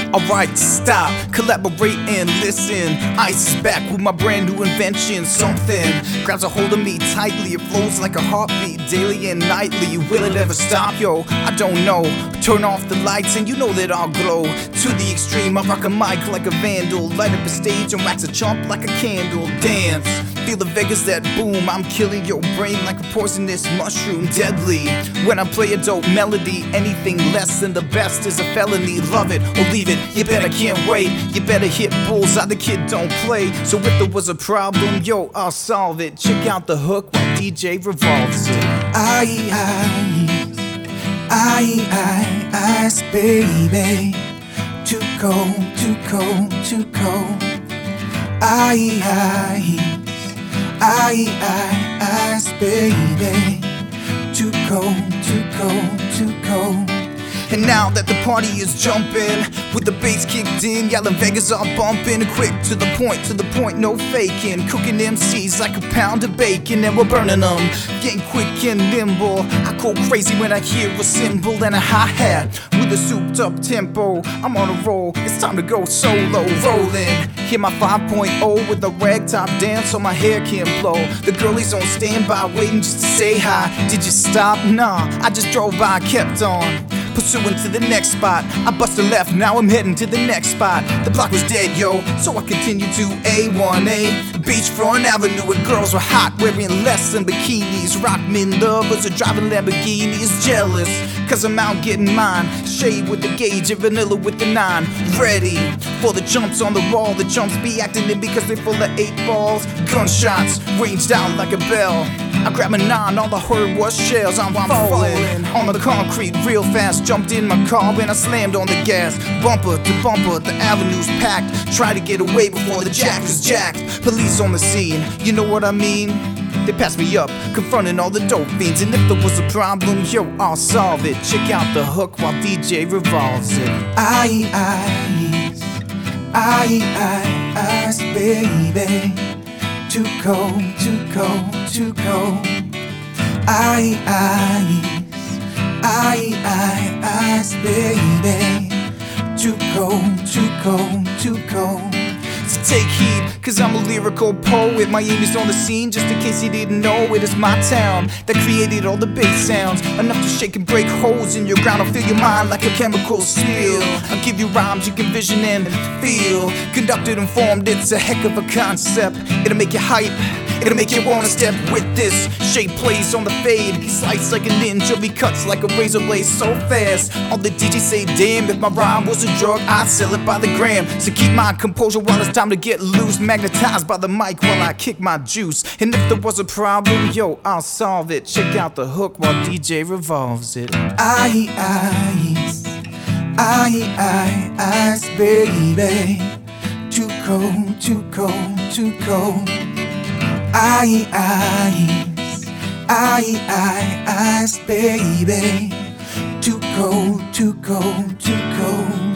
Alright, stop, collaborate and listen. Ice is back with my brand new invention. Something grabs a hold of me tightly. It flows like a heartbeat, daily and nightly. Will it ever stop, yo? I don't know. Turn off the lights and you know that I'll glow. To the extreme, I rock a mic like a vandal. Light up a stage and wax a chump like a candle. Dance, feel the Vegas that boom. I'm killing your brain like a poisonous mushroom. Deadly, when I play a dope melody. Anything less than the best is a felony. Love it or leave it, you better can't wait. You better hit bullseye, the kid don't play. So if there was a problem, yo, I'll solve it. Check out the hook while DJ revolves it. Ice, baby. Too cold, too cold, too cold. Ice, baby. Too cold, too cold, too cold. And now that the party is jumping, with the bass kicked in, yelling Vegas are bumping. Quick to the point, no faking. Cooking MCs like a pound of bacon, and we're burning them, getting quick and nimble. I go crazy when I hear a cymbal and a hi-hat with a souped up tempo. I'm on a roll, it's time to go solo, rolling. Hear my 5.0 with a ragtop dance so my hair can blow. The girlies on standby waiting just to say hi. Did you stop? Nah, I just drove by, kept on pursuing to the next spot. I busted left, now I'm heading to the next spot. The block was dead, yo, so I continued to A1A, Beachfront Avenue, where girls were hot, wearing less than bikinis. Rock men lovers are driving Lamborghinis, jealous, cause I'm out getting mine. Shade with the gauge and vanilla with the 9. Ready for the jumps on the wall. The jumps be acting in because they're full of 8 balls. Gunshots ranged out like a bell. I grabbed a 9, all I heard was shells. I'm falling on the concrete real fast. Jumped in my car when I slammed on the gas. Bumper to bumper, the avenue's packed. Try to get away before the jack is jacked. Police on the scene, you know what I mean? They passed me up, confronting all the dope fiends. And if there was a problem, yo, I'll solve it. Check out the hook while DJ revolves it. Ice, baby. Too cold, too cold, too cold. Ice, baby. Too cold, too cold, too cold. So take heed, cause I'm a lyrical poet. My aim is on the scene, just in case you didn't know. It is my town that created all the bass sounds, enough to shake and break holes in your ground. I'll fill your mind like a chemical spill. I'll give you rhymes you can vision and feel. Conducted and formed, it's a heck of a concept. It'll make you hype, it'll make you wanna step with this. Shape plays on the fade, he slices like a ninja, he cuts like a razor blade so fast. All the DJs say, damn, if my rhyme was a drug, I'd sell it by the gram. So keep my composure while it's time to get loose, magnetized by the mic while I kick my juice. And if there was a problem, yo, I'll solve it. Check out the hook while DJ revolves it. Ice, baby. Too cold, too cold, too cold. Ice, baby. Too cold, too cold, too cold.